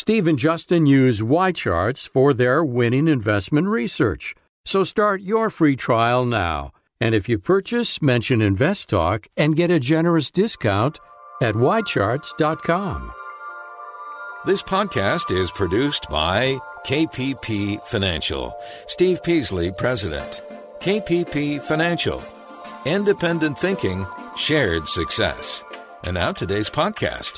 Steve and Justin use Y-charts for their winning investment research. So start your free trial now. And if you purchase, mention InvestTalk and get a generous discount at ycharts.com. This podcast is produced by KPP Financial. Steve Peasley, President. KPP Financial. Independent thinking, shared success. And now today's podcast.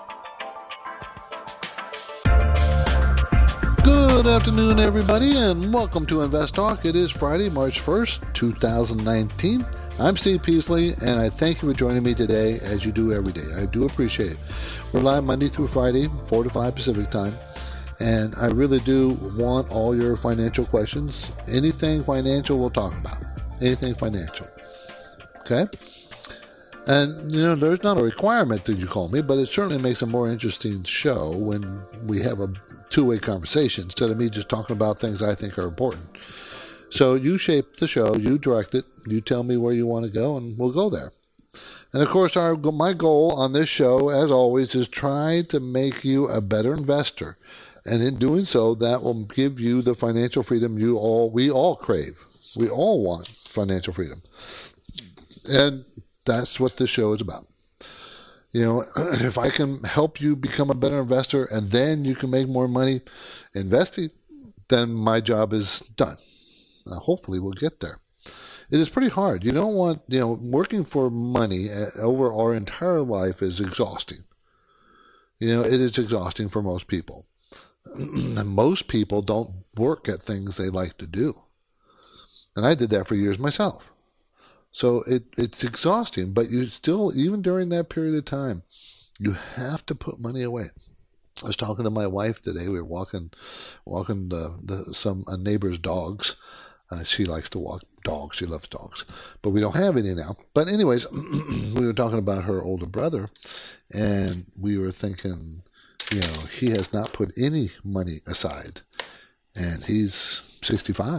Good afternoon, everybody, and welcome to Invest Talk. It is Friday, March 1st, 2019. I'm Steve Peasley, and I thank you for joining me today, as you do every day. I do appreciate it. We're live Monday through Friday, 4 to 5 Pacific time, and I really do want all your financial questions. Anything financial, we'll talk about. Anything financial. Okay? And, you know, there's not a requirement that you call me, but it certainly makes a more interesting show when we have a two-way conversation instead of me just talking about things I think are important. So you shape the show, you direct it, you tell me where you want to go, and we'll go there. And of course, my goal on this show, as always, is try to make you a better investor. And in doing so, that will give you the financial freedom we all crave. We all want financial freedom. And that's what this show is about. You know, if I can help you become a better investor and then you can make more money investing, then my job is done. Hopefully we'll get there. It is pretty hard. You don't want, working for money over our entire life is exhausting. It is exhausting for most people. And most people don't work at things they like to do. And I did that for years myself. So it's exhausting, but you still, even during that period of time, you have to put money away. I was talking to my wife today. We were walking some neighbor's dogs. She likes to walk dogs. She loves dogs, but we don't have any now. But anyways, we were talking about her older brother, and we were thinking, he has not put any money aside, and he's 65.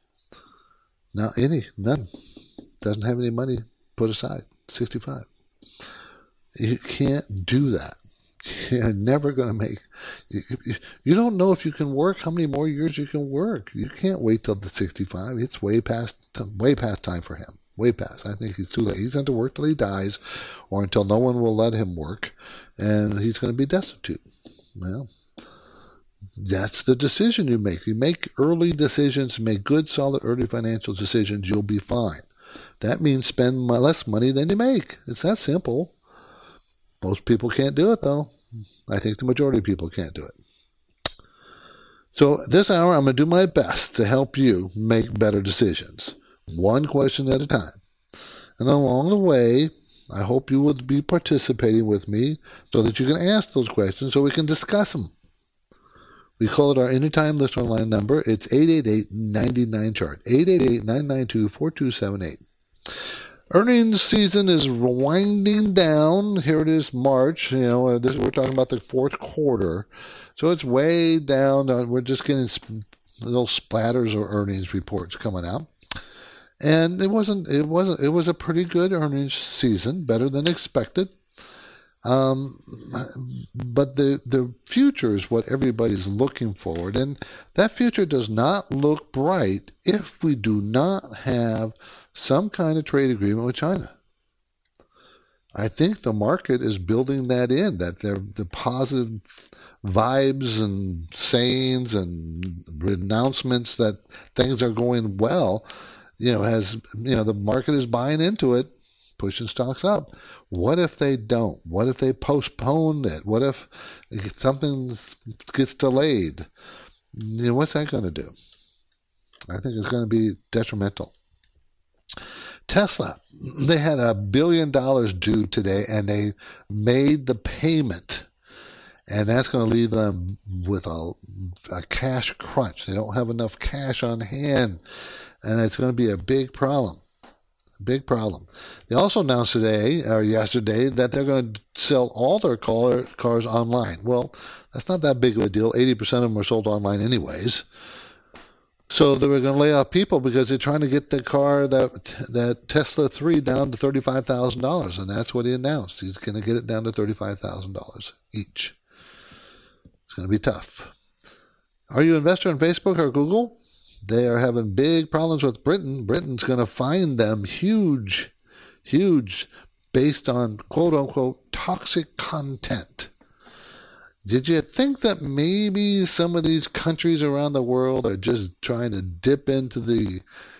None. Doesn't have any money put aside. 65. You can't do that. You're never going to make. You don't know if you can work, how many more years you can work. You can't wait till the 65. It's way past time for him. Way past. I think he's too late. He's going to work till he dies, or until no one will let him work, and he's going to be destitute. Well, that's the decision you make. You make early decisions, make good, solid, early financial decisions, you'll be fine. That means spend less money than you make. It's that simple. Most people can't do it, though. I think the majority of people can't do it. So this hour, I'm going to do my best to help you make better decisions, one question at a time. And along the way, I hope you will be participating with me so that you can ask those questions so we can discuss them. We call it our Anytime Listener Line number. It's 888-99-CHART, 888-992-4278. Earnings season is winding down. Here it is, March. We're talking about the fourth quarter. So it's way down. We're just getting little splatters of earnings reports coming out. And it was a pretty good earnings season, better than expected. But the future is what everybody's looking forward, and that future does not look bright if we do not have some kind of trade agreement with China. I think the market is building that in, that the positive vibes and sayings and announcements that things are going well, the market is buying into it, pushing stocks up. What if they don't? What if they postpone it? What if something gets delayed? What's that going to do? I think it's going to be detrimental. Tesla, they had $1 billion due today, and they made the payment. And that's going to leave them with a cash crunch. They don't have enough cash on hand, and it's going to be a big problem. Big problem. They also announced yesterday that they're going to sell all their cars online. Well, that's not that big of a deal. 80% of them are sold online anyways. So they were going to lay off people because they're trying to get the car, that Tesla 3, down to $35,000. And that's what he announced. He's going to get it down to $35,000 each. It's going to be tough. Are you an investor in Facebook or Google? They are having big problems with Britain. Britain's going to fine them huge, based on quote-unquote toxic content. Did you think that maybe some of these countries around the world are just trying to dip into the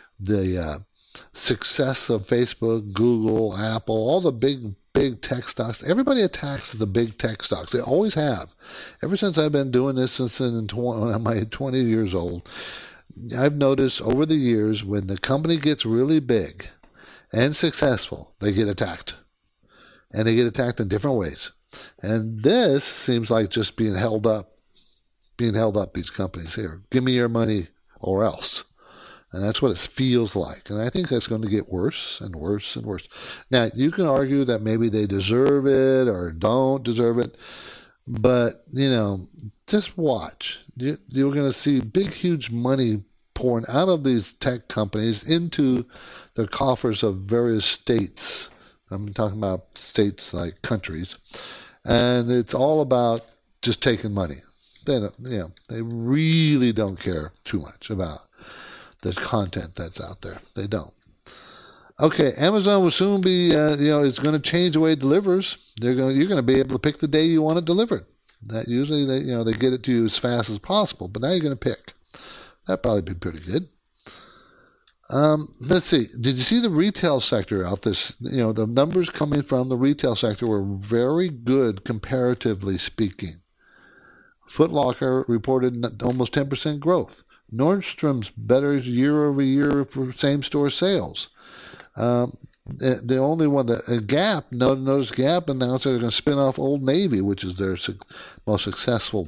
success of Facebook, Google, Apple, all the big tech stocks? Everybody attacks the big tech stocks. They always have. Ever since I've been doing this since I'm 20 years old, I've noticed over the years when the company gets really big and successful, they get attacked. And they get attacked in different ways. And this seems like just being held up, these companies here. Give me your money or else. And that's what it feels like. And I think that's going to get worse and worse and worse. Now, you can argue that maybe they deserve it or don't deserve it. But, just watch. You're going to see big, huge money pouring out of these tech companies into the coffers of various states. I'm talking about states like countries. And it's all about just taking money. They really don't care too much about the content that's out there. They don't. Okay, Amazon will soon be, it's going to change the way it delivers. You're going to be able to pick the day you want it delivered. That usually they get it to you as fast as possible, but now you're going to pick. That'd probably be pretty good. Let's see. Did you see the retail sector out this? The numbers coming from the retail sector were very good comparatively speaking. Foot Locker reported almost 10% growth. Nordstrom's better year over year for same-store sales. The only one that Gap, notice Gap announced they're going to spin off Old Navy, which is their most successful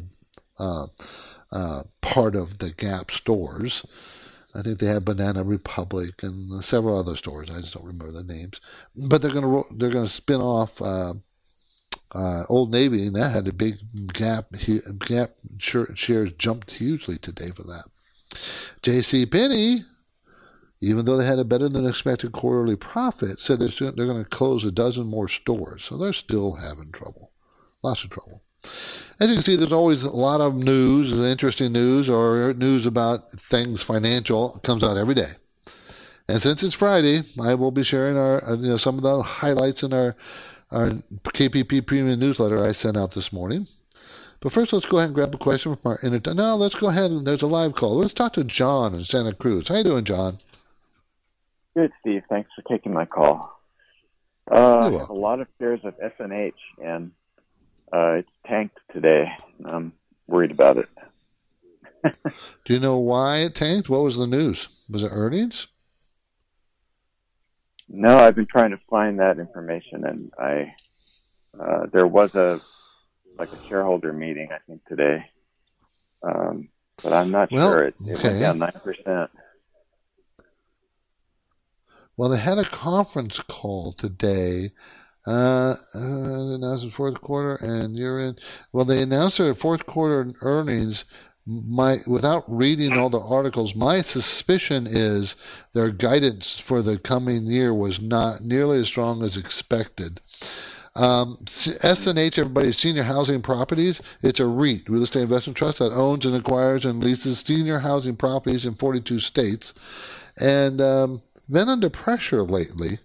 part of the Gap stores. I think they have Banana Republic and several other stores. I just don't remember the names. But they're going to spin off Old Navy, and that had a big Gap shares jumped hugely today for that. JCPenney, even though they had a better than expected quarterly profit, said they're going to close a dozen more stores. So they're still having trouble. Lots of trouble. As you can see, there's always a lot of news, interesting news, or news about things financial comes out every day. And since it's Friday, I will be sharing our some of the highlights in our KPP Premium newsletter I sent out this morning. But first, let's go ahead and grab a question from our internet. No, let's go ahead and there's a live call. Let's talk to John in Santa Cruz. How you doing, John? Good, Steve. Thanks for taking my call. I have a lot of shares of SNH, and it's tanked today. I'm worried about it. Do you know why it tanked? What was the news? Was it earnings? No, I've been trying to find that information, and there was a shareholder meeting, I think, today. But I'm not sure. It went down 9%. Well, they had a conference call today. Announced the fourth quarter and year-end. Well, they announced their fourth quarter earnings. Without reading all the articles, my suspicion is their guidance for the coming year was not nearly as strong as expected. SNH, everybody's Senior Housing Properties. It's a REIT, Real Estate Investment Trust, that owns and acquires and leases senior housing properties in 42 states. And been under pressure lately.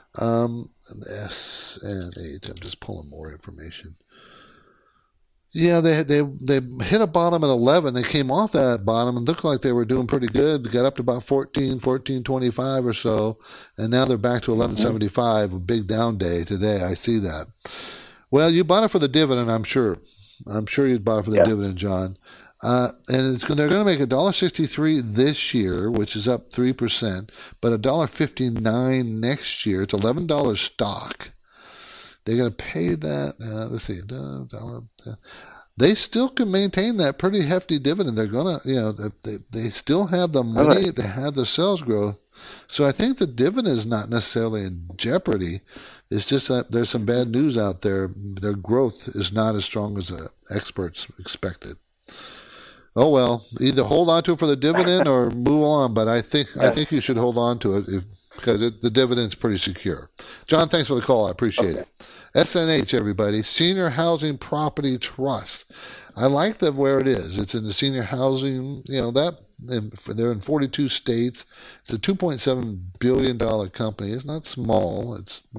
SNH, I'm just pulling more information. Yeah, they hit a bottom at 11. They came off that bottom and looked like they were doing pretty good. Got up to about 14.25 or so, and now they're back to 11.75. A big down day today. I see that. Well, you bought it for the dividend, I'm sure. I'm sure you bought it for the dividend, John. And they're going to make $1.63 this year, which is up 3%, but $1.59 next year. It's $11 stock. They're going to pay that. Let's see. They still can maintain that pretty hefty dividend. They're going to, they still have the money. They have the sales growth. So I think the dividend is not necessarily in jeopardy. It's just that there's some bad news out there. Their growth is not as strong as the experts expected. Oh well, either hold on to it for the dividend or move on. But I think you should hold on to it because the dividend's pretty secure. John, thanks for the call. I appreciate it. SNH, everybody, Senior Housing Property Trust. I like where it is. It's in the senior housing, they're in 42 states. It's a $2.7 billion company. It's not small.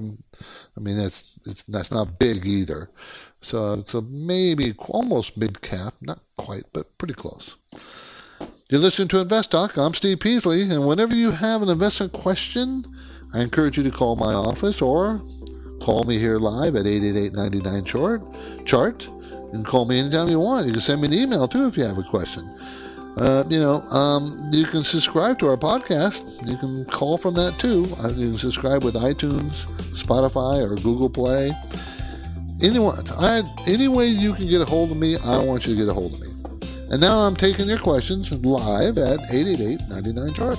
That's not big either. So it's maybe almost mid-cap, not quite, but pretty close. You're listening to Invest Talk. I'm Steve Peasley, and whenever you have an investment question, I encourage you to call my office or call me here live at 888-99-CHART. You can call me anytime you want. You can send me an email, too, if you have a question. You can subscribe to our podcast. You can call from that, too. You can subscribe with iTunes, Spotify, or Google Play. Any way you can get a hold of me, I want you to get a hold of me. And now I'm taking your questions live at 888-99-CHART.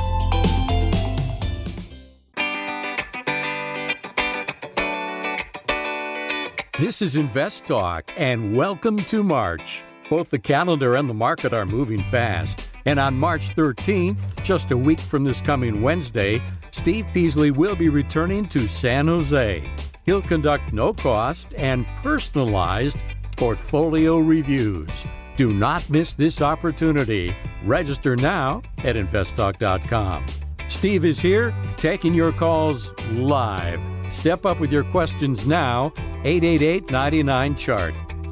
This is Invest Talk, and welcome to March. Both the calendar and the market are moving fast. And on March 13th, just a week from this coming Wednesday, Steve Peasley will be returning to San Jose. He'll conduct no-cost and personalized portfolio reviews. Do not miss this opportunity. Register now at investtalk.com. Steve is here, taking your calls live. Step up with your questions now, 888-99-CHART.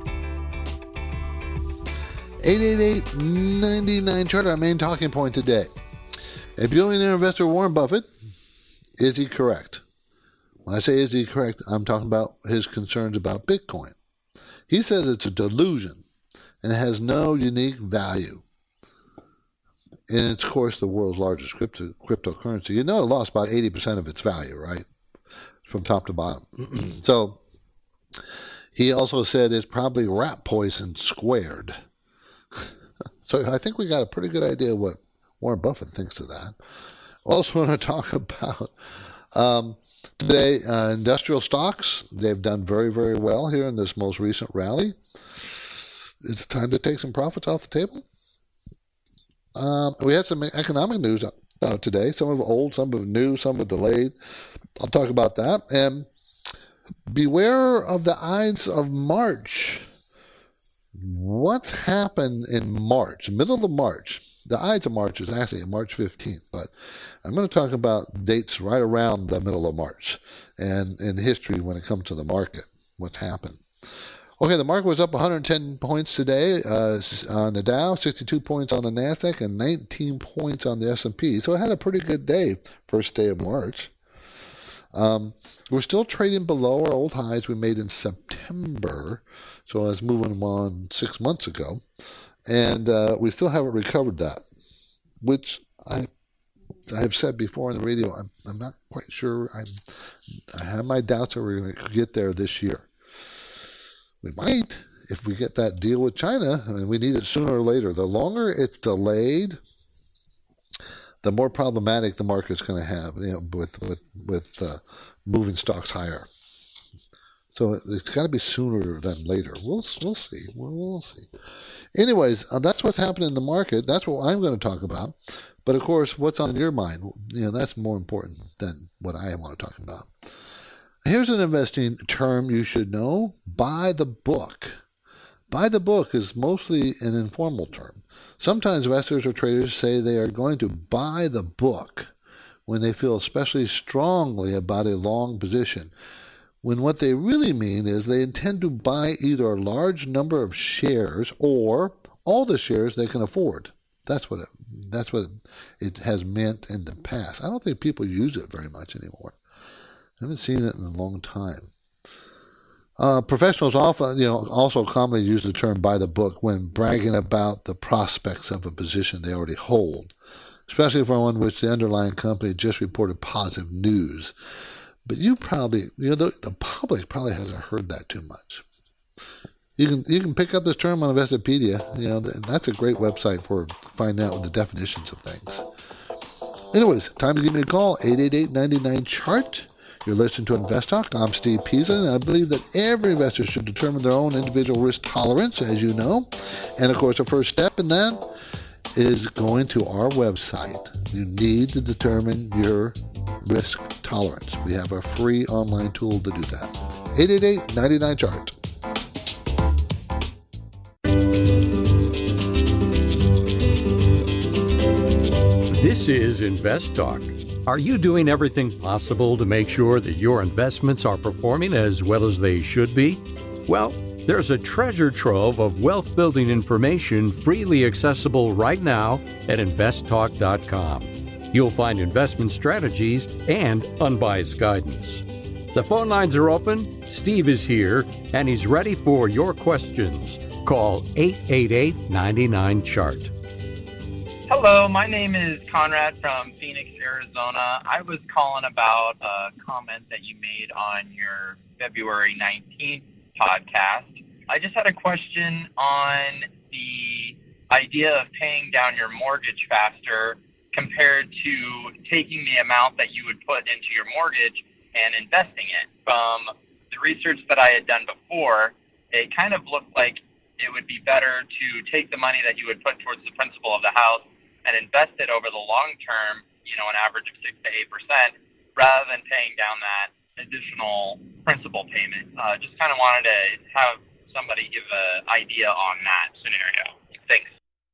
888-99-CHART, our main talking point today. A billionaire investor, Warren Buffett, is he correct? When I say is he correct, I'm talking about his concerns about Bitcoin. He says it's a delusion and it has no unique value. And it's, of course, the world's largest cryptocurrency. You know it lost about 80% of its value, right? From top to bottom. So he also said it's probably rat poison squared. So I think we got a pretty good idea what Warren Buffett thinks of that. Also want to talk about today industrial stocks. They've done very, very well here in this most recent rally. It's time to take some profits off the table. We had some economic news out today. Some of it old, some of it new, some of it delayed. I'll talk about that. And beware of the Ides of March. What's happened in March, middle of March? The Ides of March is actually March 15th, but I'm going to talk about dates right around the middle of March and in history when it comes to the market, what's happened. Okay, the market was up 110 points today on the Dow, 62 points on the NASDAQ, and 19 points on the S&P. So it had a pretty good day, first day of March. We're still trading below our old highs we made in September. So I was moving on 6 months ago. And we still haven't recovered that, which I have said before on the radio. I'm not quite sure. I have my doubts that we're going to get there this year. We might, if we get that deal with China. I mean, we need it sooner or later. The longer it's delayed, the more problematic the market's going to have, with moving stocks higher. So it's got to be sooner than later. We'll see. We'll see. Anyways, that's what's happening in the market. That's what I'm going to talk about. But of course, what's on your mind? That's more important than what I want to talk about. Here's an investing term you should know: buy the book. Buy the book is mostly an informal term. Sometimes investors or traders say they are going to buy the book when they feel especially strongly about a long position, when what they really mean is they intend to buy either a large number of shares or all the shares they can afford. That's what it has meant in the past. I don't think people use it very much anymore. I haven't seen it in a long time. Professionals often, also commonly use the term "buy the book" when bragging about the prospects of a position they already hold, especially for one which the underlying company just reported positive news. But you probably, the public probably hasn't heard that too much. You can pick up this term on Investopedia. That's a great website for finding out the definitions of things. Anyways, time to give me a call, 888-99-CHART. You're listening to Invest Talk. I'm Steve Peasley, and I believe that every investor should determine their own individual risk tolerance, as you know. And, of course, the first step in that is going to our website. You need to determine your risk tolerance. We have a free online tool to do that. 888-99-CHART. This is Invest Talk. Are you doing everything possible to make sure that your investments are performing as well as they should be? Well, there's a treasure trove of wealth-building information freely accessible right now at investtalk.com. You'll find investment strategies and unbiased guidance. The phone lines are open. Steve is here, and he's ready for your questions. Call 888-99-CHART. Hello, my name is Conrad from Phoenix, Arizona. I was calling about a comment that you made on your February 19th podcast. I just had a question on the idea of paying down your mortgage faster compared to taking the amount that you would put into your mortgage and investing it. From the research that I had done before, it kind of looked like it would be better to take the money that you would put towards the principal of the house and invest it over the long term, an average of 6 to 8%, rather than paying down that additional principal payment. Just kind of wanted to have somebody give an idea on that scenario. Thanks.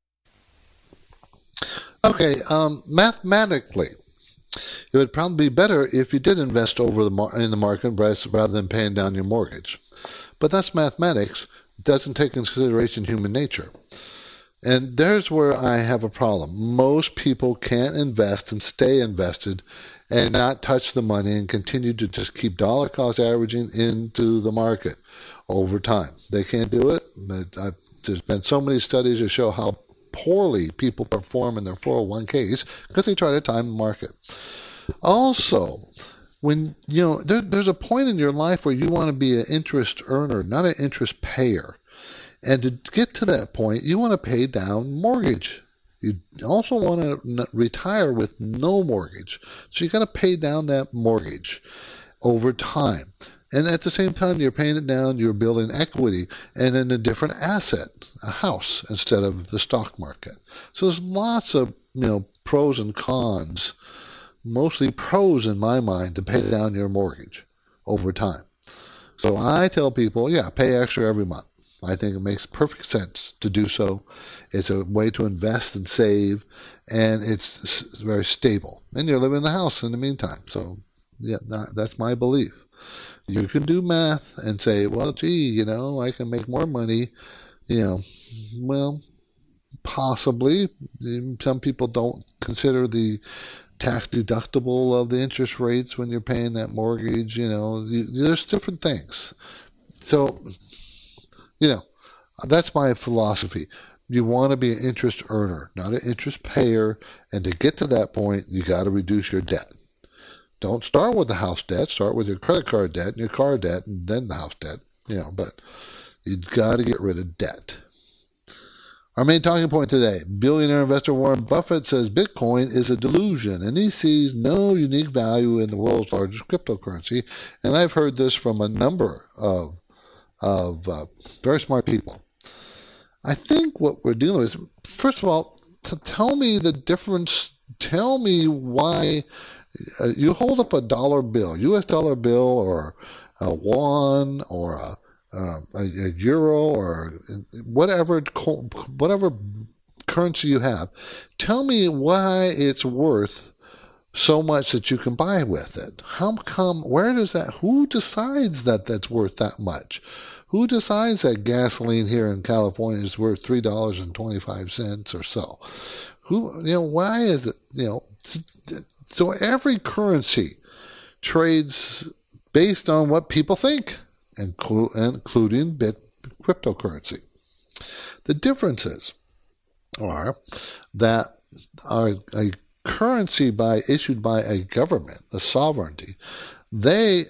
Okay, mathematically, it would probably be better if you did invest over in the market price rather than paying down your mortgage. But that's mathematics. It doesn't take into consideration human nature. And there's where I have a problem. Most people can't invest and stay invested and not touch the money and continue to just keep dollar cost averaging into the market over time. They can't do it. There's been so many studies that show how poorly people perform in their 401ks because they try to time the market. Also, when there's a point in your life where you want to be an interest earner, not an interest payer. And to get to that point, you want to pay down mortgage. You also want to retire with no mortgage. So you got to pay down that mortgage over time. And at the same time you're paying it down, you're building equity and in a different asset, a house, instead of the stock market. So there's lots of pros and cons, mostly pros in my mind, to pay down your mortgage over time. So I tell people, pay extra every month. I think it makes perfect sense to do so. It's a way to invest and save, and it's very stable. And you're living in the house in the meantime. So, that's my belief. You can do math and say, well, gee, I can make more money. Well, possibly. Some people don't consider the tax deductible of the interest rates when you're paying that mortgage. There's different things. So, that's my philosophy. You want to be an interest earner, not an interest payer. And to get to that point, you got to reduce your debt. Don't start with the house debt. Start with your credit card debt and your car debt and then the house debt. But you've got to get rid of debt. Our main talking point today, billionaire investor Warren Buffett says Bitcoin is a delusion and he sees no unique value in the world's largest cryptocurrency. And I've heard this from a number of very smart people. I think what we're dealing with is, first of all, to tell me the difference, tell me why you hold up a dollar bill, US dollar bill, or a won, or a euro, or whatever currency you have. Tell me why it's worth so much that you can buy with it. How come? Where does that? Who decides that that's worth that much? Who decides that gasoline here in California is worth $3.25 or so? Why is it? So every currency trades based on what people think, including cryptocurrency. The differences are that a currency issued by a government, a sovereignty, they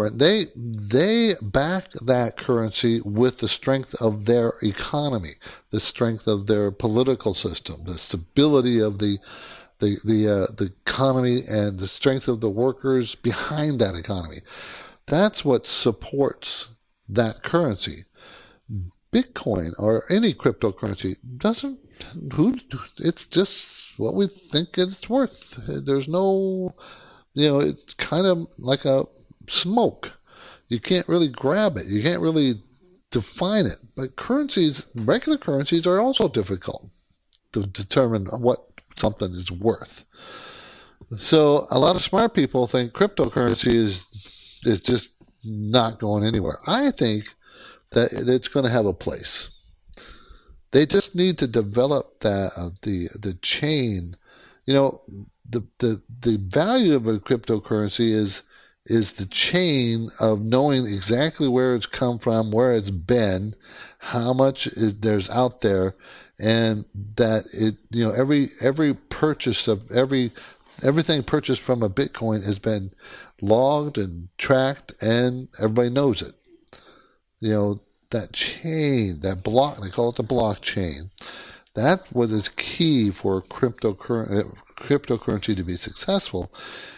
back that currency with the strength of their economy, the strength of their political system, the stability of the economy, and the strength of the workers behind that economy. That's what supports that currency. Bitcoin or any cryptocurrency doesn't. It's just what we think it's worth. There's no. It's kind of like a smoke. You can't really grab it. You can't really define it. But currencies, regular currencies, are also difficult to determine what something is worth. So a lot of smart people think cryptocurrency is just not going anywhere. I think that it's going to have a place. They just need to develop the chain. You know, the value of a cryptocurrency is the chain of knowing exactly where it's come from, where it's been, how much there's out there, and that it, you know, every purchase of everything purchased from a Bitcoin has been logged and tracked, and everybody knows it. You know, that chain, that block, they call it the blockchain. That was key for cryptocurrency to be successful.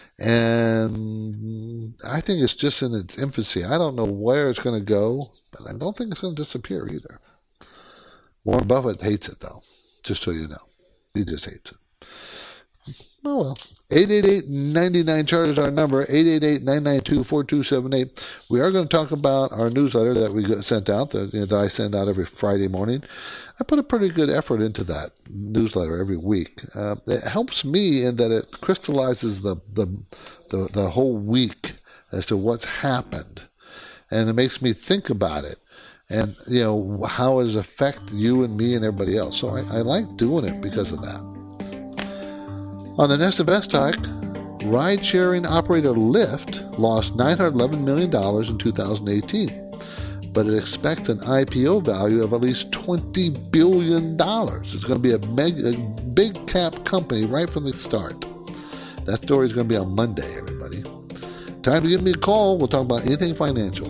And I think it's just in its infancy. I don't know where it's going to go, but I don't think it's going to disappear either. Warren Buffett hates it, though, just so you know. He just hates it. Oh, well. 888-99-CHART is our number, 888-992-4278. We are going to talk about our newsletter that we sent out, that I send out every Friday morning. I put a pretty good effort into that newsletter every week. It helps me in that it crystallizes the whole week as to what's happened. And it makes me think about it. And, you know, how it affects you and me and everybody else. So I like doing it because of that. On the next Invest Talk, ride-sharing operator Lyft lost $911 million in 2018, but it expects an IPO value of at least $20 billion. It's going to be a big cap company right from the start. That story is going to be on Monday, everybody. Time to give me a call. We'll talk about anything financial.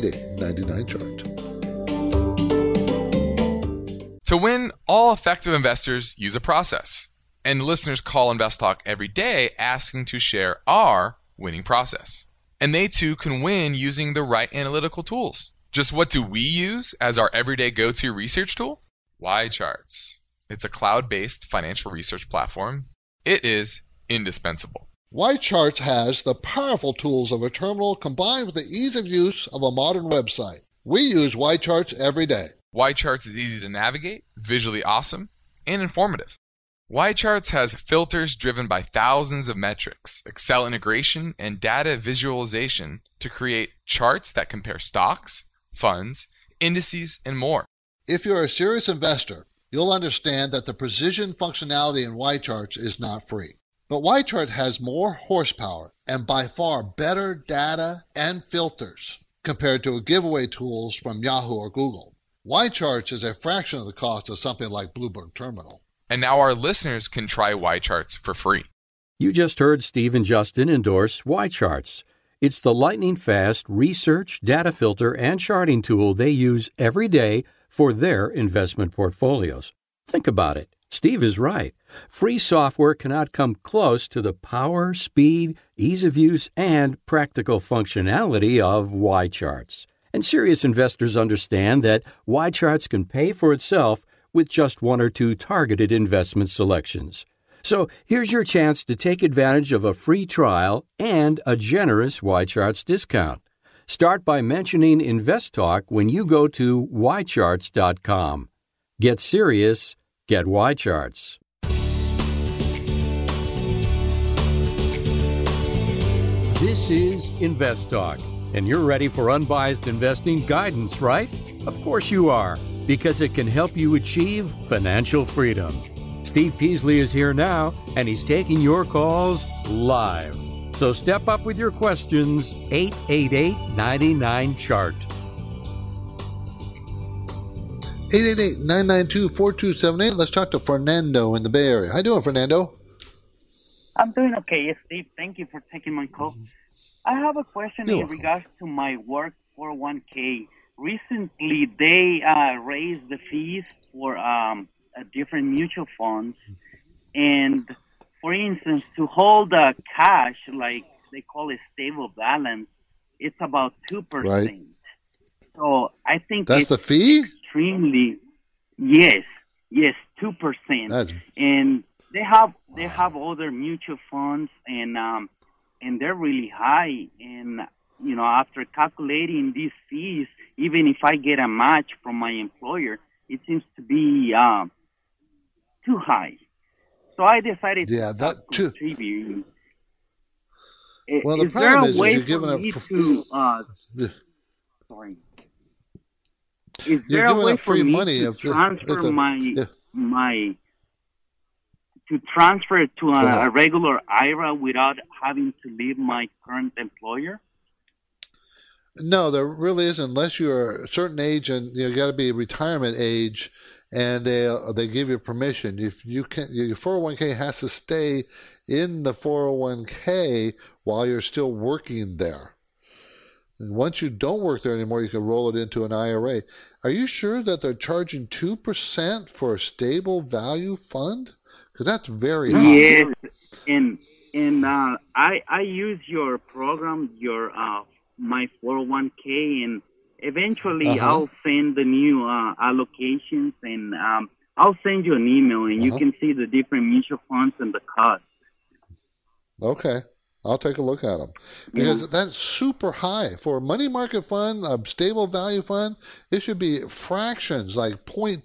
888-99-CHART. To win, all effective investors use a process. And listeners call Invest Talk every day asking to share our winning process. And they too can win using the right analytical tools. Just what do we use as our everyday go-to research tool? YCharts. It's a cloud-based financial research platform. It is indispensable. YCharts has the powerful tools of a terminal combined with the ease of use of a modern website. We use YCharts every day. YCharts is easy to navigate, visually awesome, and informative. YCharts has filters driven by thousands of metrics, Excel integration, and data visualization to create charts that compare stocks, funds, indices, and more. If you're a serious investor, you'll understand that the precision functionality in YCharts is not free. But YChart has more horsepower and by far better data and filters compared to giveaway tools from Yahoo or Google. YCharts is a fraction of the cost of something like Bloomberg Terminal. And now our listeners can try YCharts for free. You just heard Steve and Justin endorse YCharts. It's the lightning-fast research, data filter, and charting tool they use every day for their investment portfolios. Think about it. Steve is right. Free software cannot come close to the power, speed, ease of use, and practical functionality of YCharts. And serious investors understand that YCharts can pay for itself with just one or two targeted investment selections. So here's your chance to take advantage of a free trial and a generous YCharts discount. Start by mentioning Invest Talk when you go to YCharts.com. Get serious, get YCharts. This is Invest Talk, and you're ready for unbiased investing guidance, right? Of course you are, because it can help you achieve financial freedom. Steve Peasley is here now, and he's taking your calls live. So step up with your questions, 888-99-CHART. 888-992-4278. Let's talk to Fernando in the Bay Area. How you doing, Fernando? I'm doing okay, Steve. Thank you for taking my call. I have a question in regards to my work 401k. Recently, they raised the fees for different mutual funds. And, for instance, to hold cash, like they call it stable balance, it's about 2%. Right. So I think that's the fee? Extremely, yes, 2%. And they have other mutual funds, and they're really high. And after calculating these fees, even if I get a match from my employer, it seems to be too high. So I decided to contribute. Well, the problem is you're giving up. Sorry. Is there a way for me to transfer to transfer to a regular IRA without having to leave my current employer? No, there really isn't, unless you're a certain age and you got to be retirement age, and they give you permission. If you can, your 401k has to stay in the 401k while you're still working there. And once you don't work there anymore, you can roll it into an IRA. Are you sure that they're charging 2% for a stable value fund? Because that's very high. Yes, and I use your program, my 401k, and eventually I'll send the new allocations, and I'll send you an email, and you can see the different mutual funds and the cost. Okay. I'll take a look at them, because that's super high for a money market fund, a stable value fund. It should be fractions, like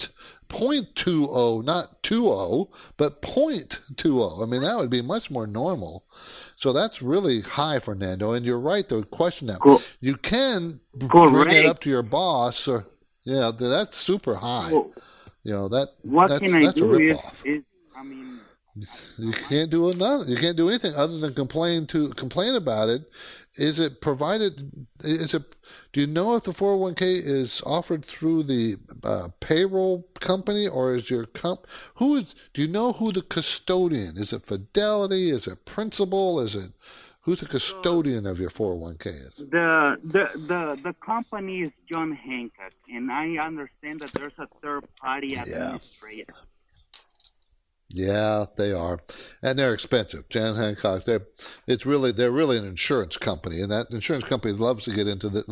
0.20, not 20, but 0.20. I mean, that would be much more normal. So that's really high, Fernando. And you're right to question that. You can bring it up to your boss, or that's super high. That's a ripoff. You can't do another. You can't do anything other than complain about it. Is it provided? Do you know if the 401k is offered through the payroll company, or is your do you know who the custodian is? It Fidelity? Is it Principal? Who's the custodian of your 401k? Is the company is John Hancock, and I understand that there's a third party administrator. Yeah, they are, and they're expensive. John Hancock, they're really an insurance company, and that insurance company loves to get into this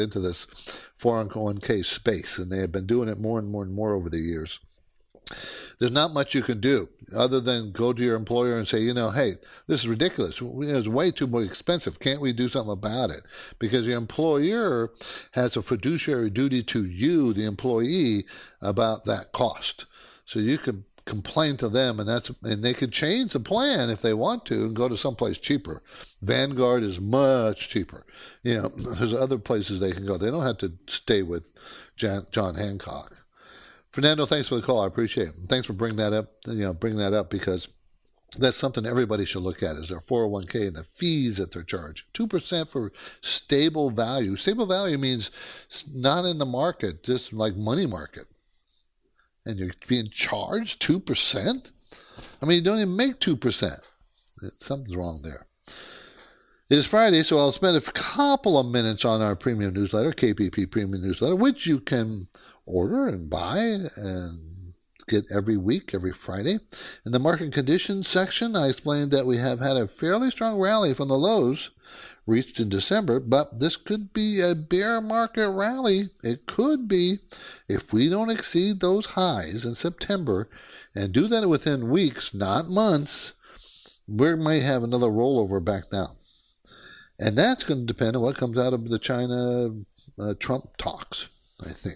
401k space, and they have been doing it more and more and more over the years. There's not much you can do other than go to your employer and say, hey, this is ridiculous. It's way too expensive. Can't we do something about it? Because your employer has a fiduciary duty to you, the employee, about that cost. So you can complain to them, and they could change the plan if they want to and go to someplace cheaper. Vanguard is much cheaper. There's other places they can go. They don't have to stay with John Hancock. Fernando, thanks for the call. I appreciate it. Thanks for bringing that up. Bring that up, because that's something everybody should look at, is their 401k and the fees that they're charged. 2% for stable value. Stable value means not in the market, just like money market. And you're being charged 2%? I mean, you don't even make 2%. Something's wrong there. It is Friday, so I'll spend a couple of minutes on our premium newsletter, KPP Premium Newsletter, which you can order and buy and get every week, every Friday. In the market conditions section, I explained that we have had a fairly strong rally from the lows reached in December, but this could be a bear market rally. It could be, if we don't exceed those highs in September and do that within weeks, not months. We might have another rollover back down. And that's going to depend on what comes out of the China-Trump talks, I think.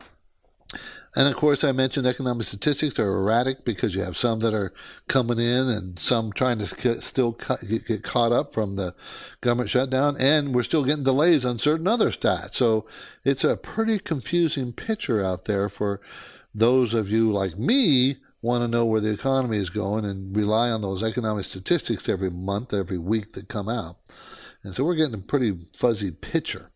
And, of course, I mentioned economic statistics are erratic because you have some that are coming in and some trying to still get caught up from the government shutdown, and we're still getting delays on certain other stats. So it's a pretty confusing picture out there for those of you like me want to know where the economy is going and rely on those economic statistics every month, every week that come out. And so we're getting a pretty fuzzy picture.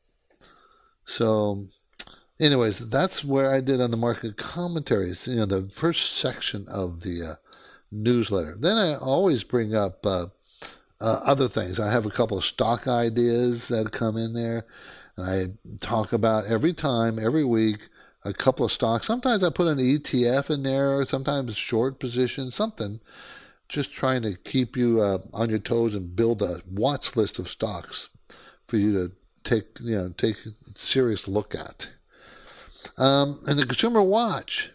So anyways, that's where I did on the market commentaries, the first section of the newsletter. Then I always bring up other things. I have a couple of stock ideas that come in there, and I talk about every week, a couple of stocks. Sometimes I put an ETF in there, sometimes short position, something, just trying to keep you on your toes and build a watch list of stocks for you to take a serious look at. And the Consumer Watch,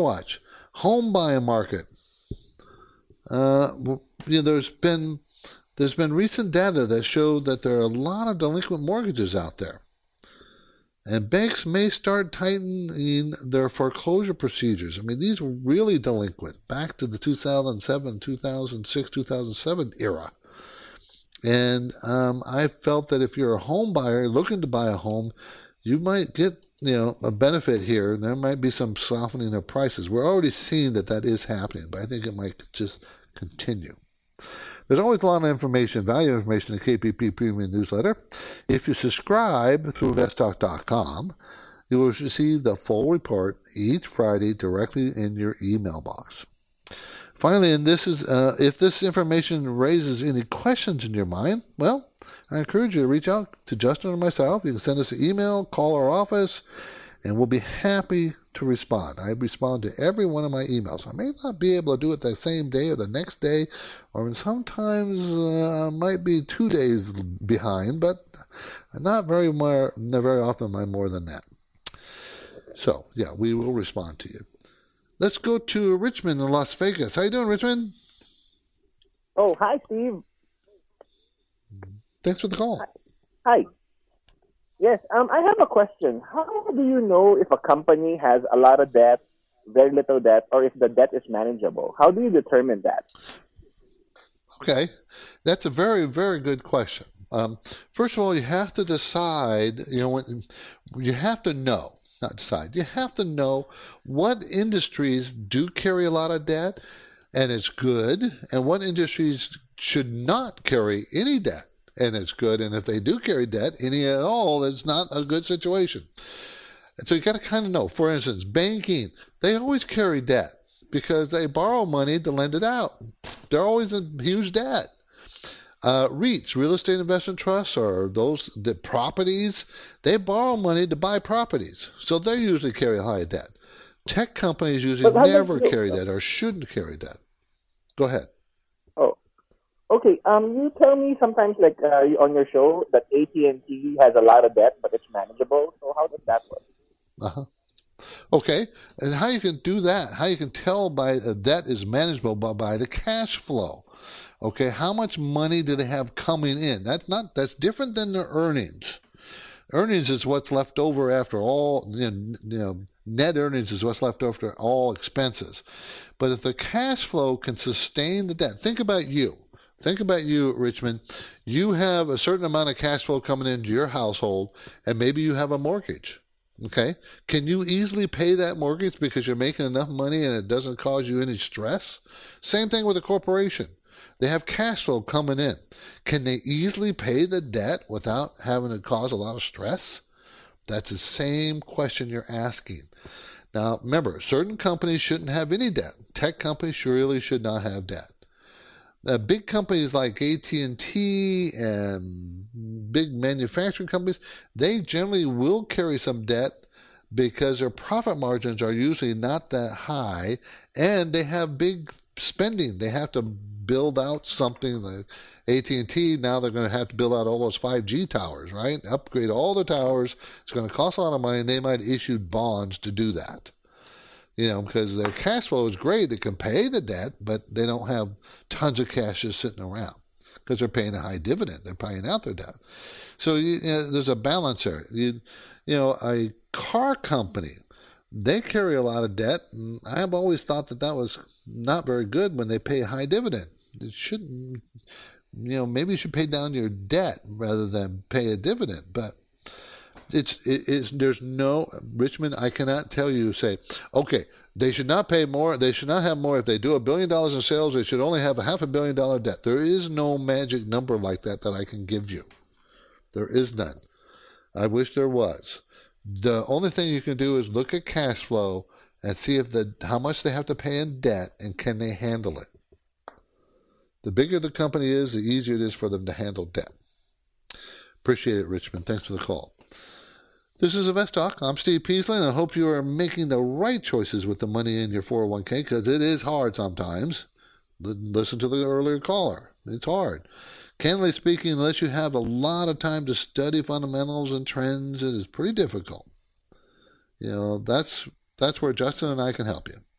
home buying market. There's been there's been recent data that showed that there are a lot of delinquent mortgages out there. And banks may start tightening their foreclosure procedures. I mean, these were really delinquent back to the 2007, 2006, 2007 era. And I felt that if you're a home buyer looking to buy a home, you might get, a benefit here. There might be some softening of prices. We're already seeing that is happening, but I think it might just continue. There's always a lot of information, value information in the KPP Premium Newsletter. If you subscribe through investtalk.com, you will receive the full report each Friday directly in your email box. Finally, and this is if this information raises any questions in your mind, well, I encourage you to reach out to Justin or myself. You can send us an email, call our office, and we'll be happy to respond. I respond to every one of my emails. I may not be able to do it the same day or the next day, or sometimes might be 2 days behind, but not very often am I more than that. So, yeah, we will respond to you. Let's go to Richmond in Las Vegas. How you doing, Richmond? Oh, hi, Steve. Thanks for the call. Hi. Yes, I have a question. How do you know if a company has a lot of debt, very little debt, or if the debt is manageable? How do you determine that? Okay, that's a very, very good question. First of all, you have to decide, you have to know, not decide, you have to know what industries do carry a lot of debt and it's good, and what industries should not carry any debt and it's good, and if they do carry debt, any at all, that's not a good situation. And so you got to kind of know. For instance, banking, they always carry debt because they borrow money to lend it out. They're always in huge debt. REITs, real estate investment trusts, or the properties, they borrow money to buy properties. So they usually carry a high debt. Tech companies usually never carry debt or shouldn't carry debt. Go ahead. Oh, okay. You tell me sometimes, like on your show, that AT&T has a lot of debt, but it's manageable. So how does that work? Okay, and how you can do that, how you can tell by debt is manageable by the cash flow. Okay, how much money do they have coming in? That's different than their earnings. Earnings is what's left over after all, net earnings is what's left over after all expenses. But if the cash flow can sustain the debt, think about you, Richmond. You have a certain amount of cash flow coming into your household, and maybe you have a mortgage. Okay, can you easily pay that mortgage because you're making enough money and it doesn't cause you any stress? Same thing with a corporation. They have cash flow coming in. Can they easily pay the debt without having to cause a lot of stress? That's the same question you're asking. Now, remember, certain companies shouldn't have any debt. Tech companies surely should not have debt. Big companies like AT&T and big manufacturing companies, they generally will carry some debt because their profit margins are usually not that high, and they have big spending. They have to build out something like AT&T. Now they're going to have to build out all those 5G towers, right? Upgrade all the towers. It's going to cost a lot of money, and they might issue bonds to do that. Because their cash flow is great. They can pay the debt, but they don't have tons of cash just sitting around because they're paying a high dividend. They're paying out their debt. So there's a balance there. A car company, they carry a lot of debt. And I have always thought that was not very good when they pay a high dividend. It shouldn't, maybe you should pay down your debt rather than pay a dividend. But there's no, Richmond, I cannot tell you, say, okay, they should not pay more, they should not have more. If they do $1 billion in sales, they should only have a $500 million debt. There is no magic number like that I can give you. There is none. I wish there was. The only thing you can do is look at cash flow and see how much they have to pay in debt and can they handle it. The bigger the company is, the easier it is for them to handle debt. Appreciate it, Richmond. Thanks for the call. This is InvestTalk. I'm Steve Peasley, and I hope you are making the right choices with the money in your 401k, because it is hard sometimes. Listen to the earlier caller. It's hard. Candidly speaking, unless you have a lot of time to study fundamentals and trends, it is pretty difficult. That's where Justin and I can help you.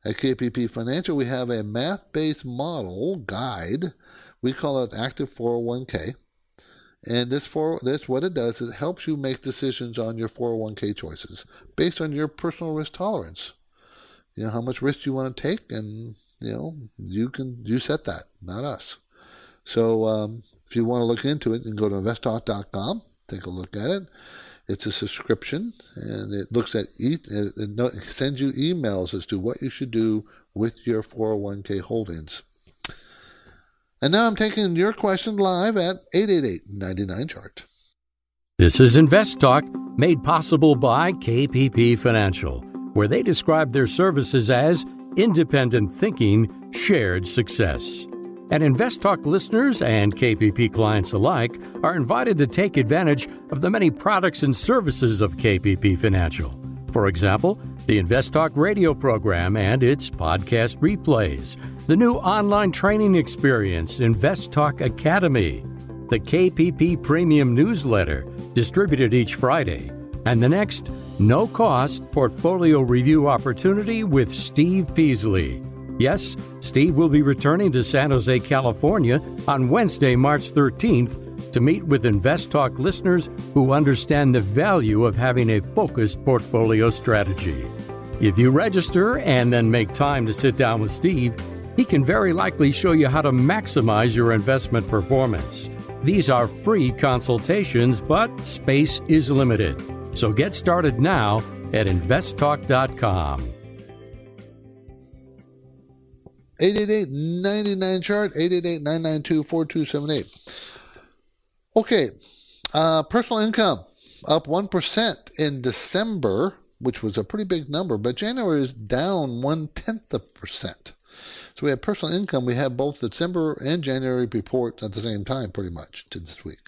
At KPP Financial, we have a math-based model guide. We call it Active 401k. And this what it does is it helps you make decisions on your 401k choices based on your personal risk tolerance. You know, how much risk you want to take, and you set that, not us. So if you want to look into it, you can go to investtalk.com, take a look at it. It's a subscription, and it looks at it sends you emails as to what you should do with your 401k holdings. And now I'm taking your question live at 888-99-CHART. This is Invest Talk, made possible by KPP Financial, where they describe their services as independent thinking, shared success. And Invest Talk listeners and KPP clients alike are invited to take advantage of the many products and services of KPP Financial. For example, the Invest Talk radio program and its podcast replays, the new online training experience, Invest Talk Academy, the KPP Premium newsletter distributed each Friday, and the next no-cost portfolio review opportunity with Steve Peasley. Yes, Steve will be returning to San Jose, California on Wednesday, March 13th to meet with Invest Talk listeners who understand the value of having a focused portfolio strategy. If you register and then make time to sit down with Steve, he can very likely show you how to maximize your investment performance. These are free consultations, but space is limited. So get started now at investtalk.com. 888-99-CHART, 888-992-4278. Okay, personal income up 1% in December, which was a pretty big number, but January is down 0.1%. So we have personal income. We have both December and January report at the same time, pretty much, to this week.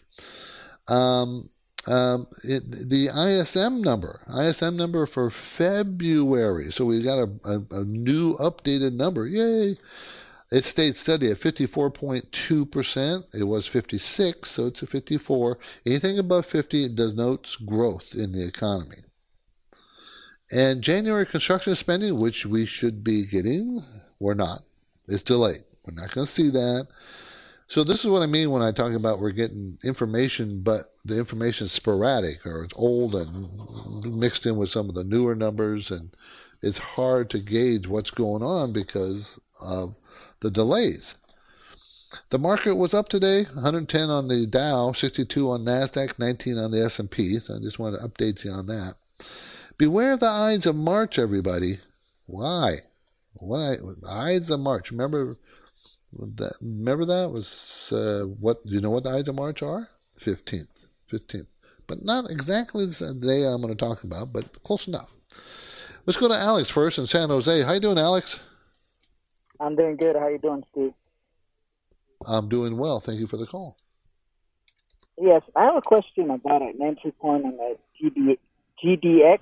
The ISM number for February. So we got a new updated number. Yay! It stayed steady at 54.2%. It was 56, so it's a 54. Anything above 50, it denotes growth in the economy. And January construction spending, which we should be getting, we're not. It's delayed. We're not going to see that. So this is what I mean when I talk about we're getting information, but the information is sporadic, or it's old and mixed in with some of the newer numbers, and it's hard to gauge what's going on because of the delays. The market was up today, 110 on the Dow, 62 on NASDAQ, 19 on the S&P. So I just want to update you on that. Beware the Ides of March, everybody. Why? The Ides of March. Remember that was what? Do you know what the Ides of March are? 15th, but not exactly the day I'm going to talk about, but close enough. Let's go to Alex first in San Jose. How you doing, Alex? I'm doing good. How you doing, Steve? I'm doing well. Thank you for the call. Yes, I have a question about an entry point on the GDX.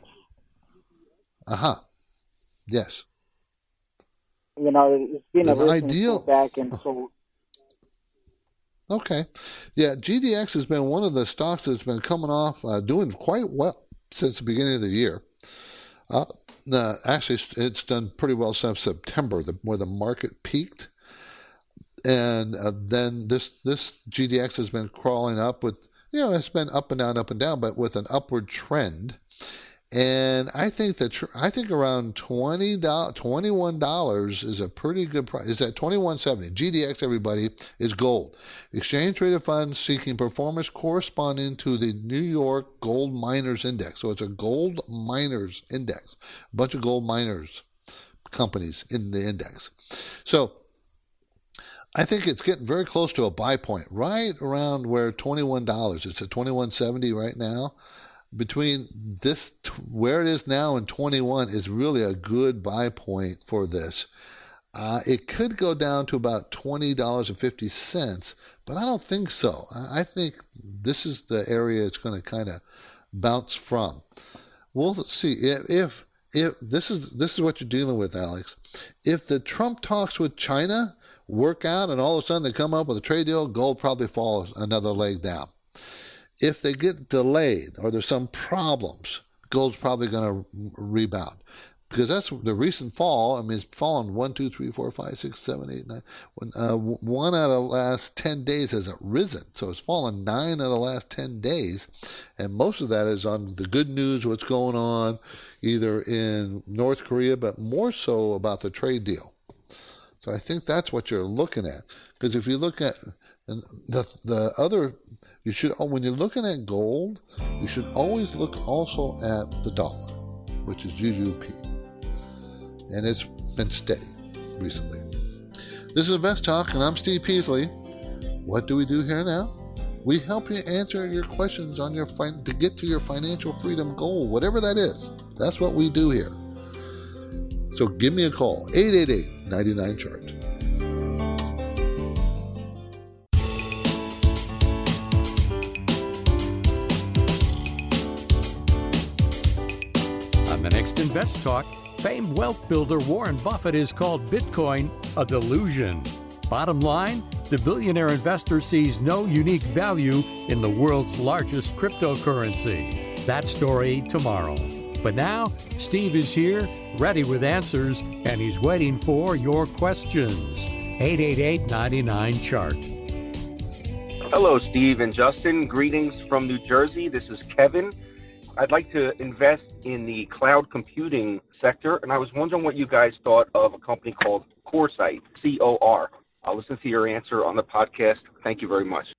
Yes. You know, it's been an ideal back and so. Okay. Yeah, GDX has been one of the stocks that's been coming off, doing quite well since the beginning of the year. Actually, it's done pretty well since September, where the market peaked. And then this GDX has been crawling up with, it's been up and down, but with an upward trend. And I think around $21 is a pretty good price. It's at $21.70. GDX, everybody, is gold. Exchange traded funds seeking performance corresponding to the New York Gold Miners Index. So it's a gold miners index. A bunch of gold miners companies in the index. So I think it's getting very close to a buy point, right around where $21. It's at $21.70 right now. Between this, where it is now and 21 is really a good buy point for this. It could go down to about $20.50, but I don't think so. I think this is the area it's going to kind of bounce from. We'll see if this is what you're dealing with, Alex. If the Trump talks with China work out and all of a sudden they come up with a trade deal, gold probably falls another leg down. If they get delayed or there's some problems, gold's probably going to rebound. because that's the recent fall. I mean, it's fallen 1, 2, 3, 4, 5, 6, 7, 8, 9. One out of the last 10 days hasn't risen. So it's fallen 9 out of the last 10 days. And most of that is on the good news, what's going on either in North Korea, but more so about the trade deal. So I think that's what you're looking at. Because if you look at the other, you should, when you're looking at gold, you should always look also at the dollar, which is GBP. And it's been steady recently. This is Invest Talk, and I'm Steve Peasley. What do we do here now? We help you answer your questions on your to get to your financial freedom goal, whatever that is. That's what we do here. So give me a call, 888-99-CHART. On the next Invest Talk, famed wealth builder Warren Buffett has called Bitcoin a delusion. Bottom line, the billionaire investor sees no unique value in the world's largest cryptocurrency. That story tomorrow. But now, Steve is here, ready with answers, and he's waiting for your questions. 888-99-CHART. Hello, Steve and Justin. Greetings from New Jersey. This is Kevin. I'd like to invest in the cloud computing sector, and I was wondering what you guys thought of a company called CoreSite, C-O-R. I'll listen to your answer on the podcast. Thank you very much.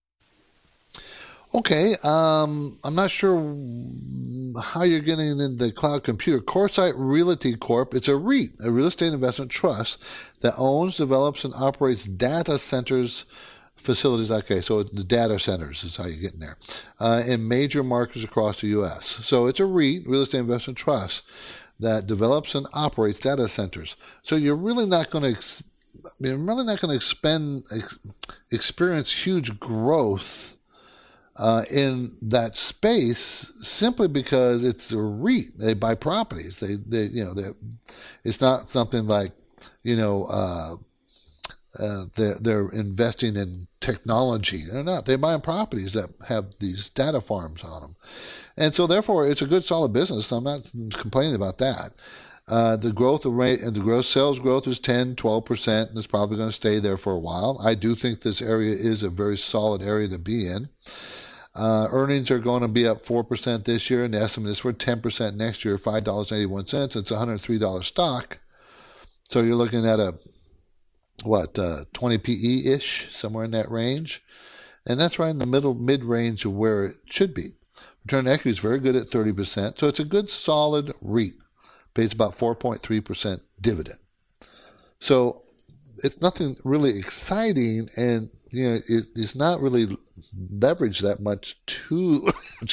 Okay, I'm not sure how you're getting into the cloud computer. CoreSite Realty Corp. It's a REIT, a real estate investment trust that owns, develops, and operates data centers, facilities. Okay, so the data centers is how you get in there, in major markets across the U.S. So it's a REIT, real estate investment trust, that develops and operates data centers. So you're really not going to experience huge growth in that space simply because it's a REIT. They buy properties. It's not something like, they're investing in technology. They're not. They're buying properties that have these data farms on them. And so therefore it's a good solid business. I'm not complaining about that. The growth rate and the gross sales growth is 10, 12%, and it's probably going to stay there for a while. I do think this area is a very solid area to be in. Earnings are going to be up 4% this year, and the estimate is for 10% next year, $5.81. It's a $103 stock. So you're looking at a 20 PE-ish, somewhere in that range. And that's right in the mid-range of where it should be. Return on equity is very good at 30%. So it's a good, solid REIT. Pays about 4.3% dividend. So it's nothing really exciting, and it's not really leveraged that much to,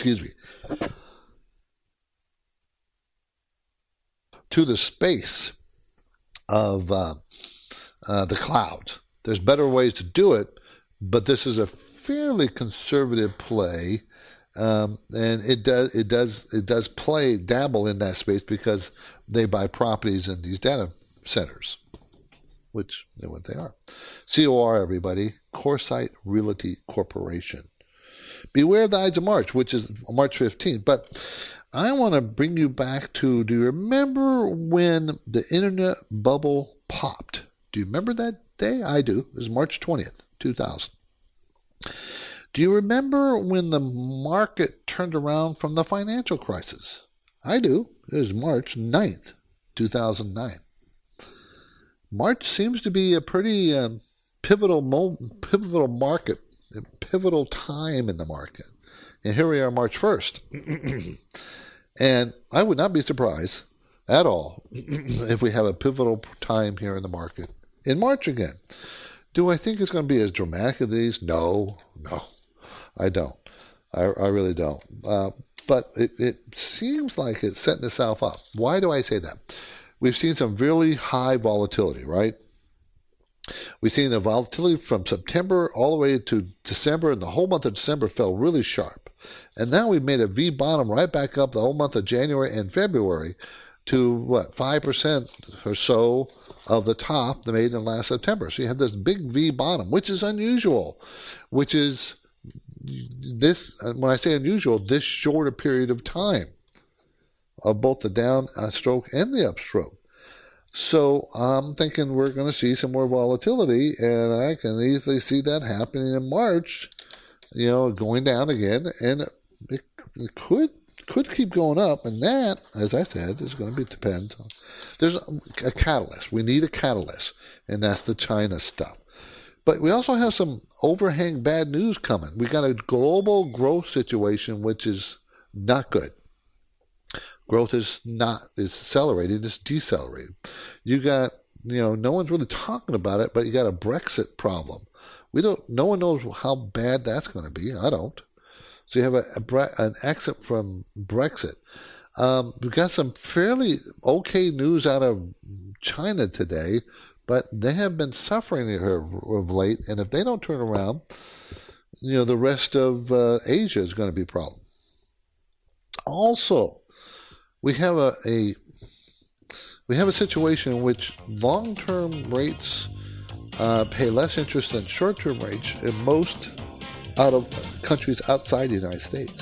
to the space of the cloud. There's better ways to do it, but this is a fairly conservative play, and it does dabble in that space because they buy properties in these data centers, which is what they are. COR, everybody, CoreSite Realty Corporation. Beware of the Ides of March, which is March 15th. But I want to bring you back to, do you remember when the internet bubble popped? Do you remember that day? I do. It was March 20th, 2000. Do you remember when the market turned around from the financial crisis? I do. It was March 9th, 2009. March seems to be a pretty pivotal market, a pivotal time in the market. And here we are, March 1st. And I would not be surprised at all if we have a pivotal time here in the market in March again. Do I think it's going to be as dramatic as these? No, I don't. I really don't. But it seems like it's setting itself up. Why do I say that? We've seen some really high volatility, right? We've seen the volatility from September all the way to December, and the whole month of December fell really sharp. And now we've made a V bottom right back up the whole month of January and February to 5% or so of the top that made in last September. So you have this big V bottom, which is unusual, which is this, when I say unusual, this shorter period of time. of both the downstroke and the upstroke. So I'm thinking we're going to see some more volatility, and I can easily see that happening in March, going down again, and it could keep going up, and that, as I said, is going to depend. There's a catalyst. We need a catalyst, and that's the China stuff. But we also have some overhang bad news coming. We got a global growth situation, which is not good. Growth is accelerating, it's decelerating. You got, no one's really talking about it, but you got a Brexit problem. No one knows how bad that's going to be. I don't. So you have an exit from Brexit. We've got some fairly okay news out of China today, but they have been suffering here of late, and if they don't turn around, the rest of Asia is going to be a problem. Also, we have a situation in which long-term rates pay less interest than short-term rates in most out of countries outside the United States.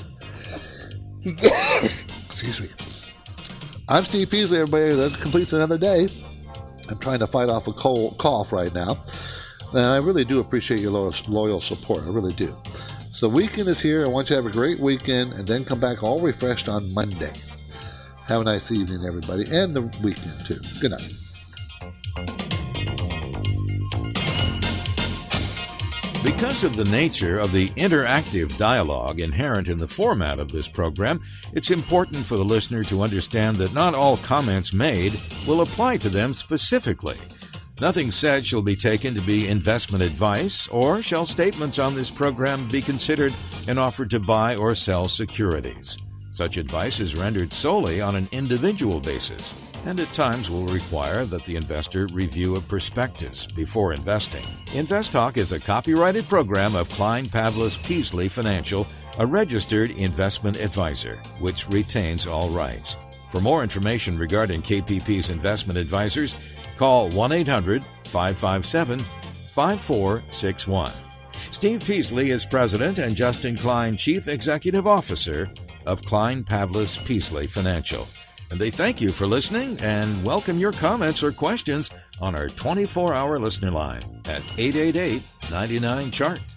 Excuse me. I'm Steve Peasley, everybody. That completes another day. I'm trying to fight off a cough right now, and I really do appreciate your loyal support. I really do. So the weekend is here. I want you to have a great weekend, and then come back all refreshed on Monday. Have a nice evening, everybody, and the weekend, too. Good night. Because of the nature of the interactive dialogue inherent in the format of this program, it's important for the listener to understand that not all comments made will apply to them specifically. Nothing said shall be taken to be investment advice, or shall statements on this program be considered an offer to buy or sell securities. Such advice is rendered solely on an individual basis, and at times will require that the investor review a prospectus before investing. InvestTalk is a copyrighted program of Klein Pavlis Peasley Financial, a registered investment advisor, which retains all rights. For more information regarding KPP's investment advisors, call 1-800-557-5461. Steve Peasley is President and Justin Klein Chief Executive Officer of Klein Pavlis Peasley Financial. And they thank you for listening and welcome your comments or questions on our 24-hour listener line at 888-99-CHART.